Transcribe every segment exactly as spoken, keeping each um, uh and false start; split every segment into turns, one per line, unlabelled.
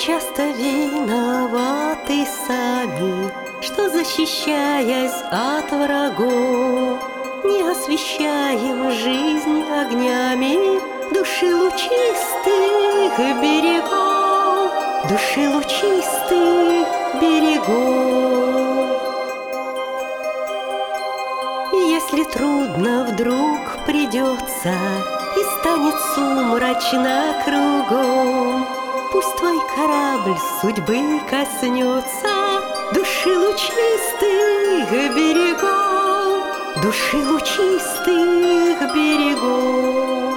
часто виноваты сами, что, защищаясь от врагов, не освещаем жизнь огнями души лучистых берегов, души лучистых берегов. И если трудно вдруг придется и станет сумрачно кругом, пусть твой корабль судьбы коснется души лучистых берегов, души лучистых берегов.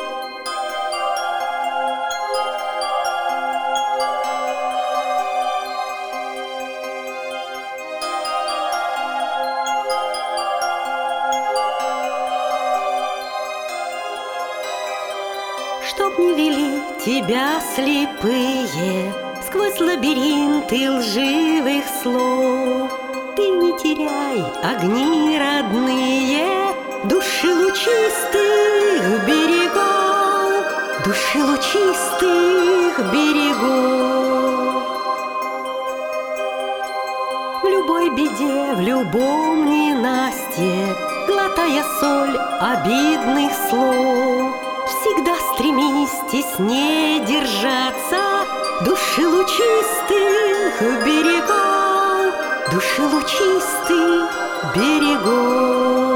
Чтоб не вели тебя слепые сквозь лабиринты лживых слов, ты не теряй огни родные души лучистых берегов, души лучистых берегов. В любой беде, в любом ненастье, глотая соль обидных слов, всегда стремись теснее держаться души лучистых берегов, души лучистых берегов.